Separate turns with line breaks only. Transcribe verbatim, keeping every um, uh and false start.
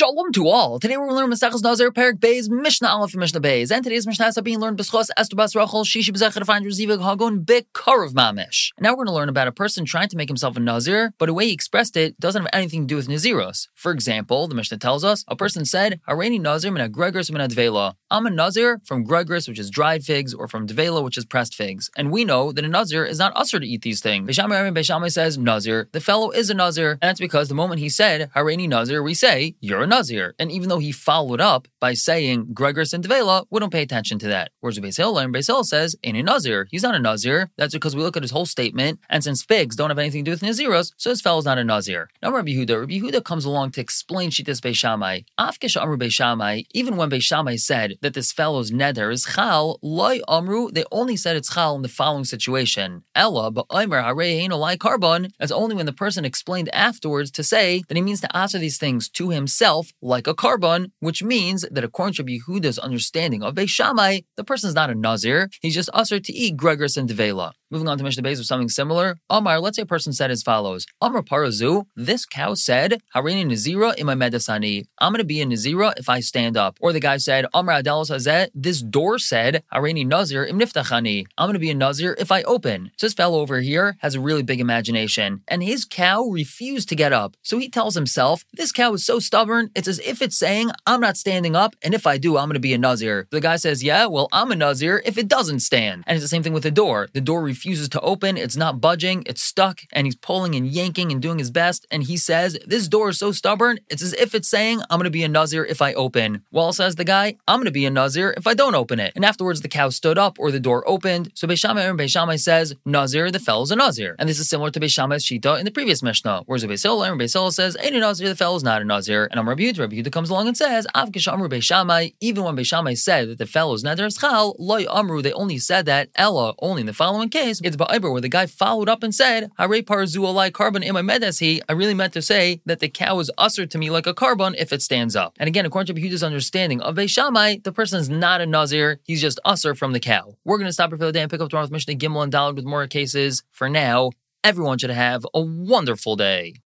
Shalom to all. Today we're going to learn Maseches Nazir, Perek Beis, Mishnah Aleph, and Mishnah Beis. And today's Mishnah is being learned B'schos Esther Bas Rachel, Shishi B'zecher Find Rezivig Hagun B'Karav Mamish. And now we're going to learn about a person trying to make himself a Nazir, but the way he expressed it doesn't have anything to do with Naziros. For example, the Mishnah tells us a person said, Hareini Nazir min Gregris min Dvela. I'm a Nazir from Gregris, which is dried figs, or from Dvela, which is pressed figs. And we know that a Nazir is not usher to eat these things. Beishamai Beishamai says Nazir. The fellow is a Nazir, and that's because the moment he said Hareini Nazir, we say you're a Nazir. And even though he followed up by saying Gregris and Dvela, we don't pay attention to that. Whereas Beis Hillel and Beis Hillel says ain't a Nazir. He's not a Nazir. That's because we look at his whole statement, and since figs don't have anything to do with Naziros, so his fellow's not a Nazir. Now Rabbi Yehuda, Rabbi Yehuda comes along to explain Shittas Beis Shammai. Afkesh Amru Beis Shammai, even when Beis Shammai said that this fellow's neder is chal, loy amru, they only said it's chal in the following situation. Ella ba'omer harei heino lai karbon. That's only when the person explained afterwards to say that he means to answer these things to himself like a karbon, which means that according to Rabbi Yehuda's understanding of Beis Shammai, the person's not a Nazir. He's just usher to eat Gregris and Dvela. Moving on to Mishnah Beis with something similar. Amar, let's say a person said as follows. Amar parazu, this cow said, Hareini Nazira in my medasani. I'm going to be a Nazira if I stand up. Or the guy said, Amar Adalos Hazet, this door said, Hareini Nazir im niftachani. I'm going to be a Nazir if I open. So this fellow over here has a really big imagination. And his cow refused to get up. So he tells himself, this cow is so stubborn, it's as if it's saying, I'm not standing up, and if I do, I'm going to be a Nazir. The guy says, yeah, well, I'm a Nazir if it doesn't stand. And it's the same thing with the door. The door refuses refuses to open, it's not budging, it's stuck, and he's pulling and yanking and doing his best, and he says, this door is so stubborn, it's as if it's saying, I'm going to be a Nazir if I open. Well, says the guy, I'm going to be a Nazir if I don't open it. And afterwards, the cow stood up, or the door opened, so Beis Shammai and Beis Shammai says, Nazir, the fellow's a Nazir. And this is similar to Beis Shammai's Shita in the previous Mishnah, whereas Beis Hillel and Beis Hillel says, ain't a Nazir, the fellow's not a Nazir. And Amar Rabbi Yehuda, Rabbi Yehuda comes along and says, Av Amru Beis Shammai, even when Beis Shammai said that the fellow's neder is chal, loy amru, they only said that, Ella, only in the following case, it's ba'ibur, where the guy followed up and said, Harei parzu alai karbon in my medasi. I really meant to say that the cow is usher to me like a karbon if it stands up. And again, according to Yehuda's understanding of Beis Shammai, the person is not a Nazir, he's just usher from the cow. We're going to stop here for the day and pick up tomorrow with Mishnah Gimel and Daled with more cases. For now, everyone should have a wonderful day.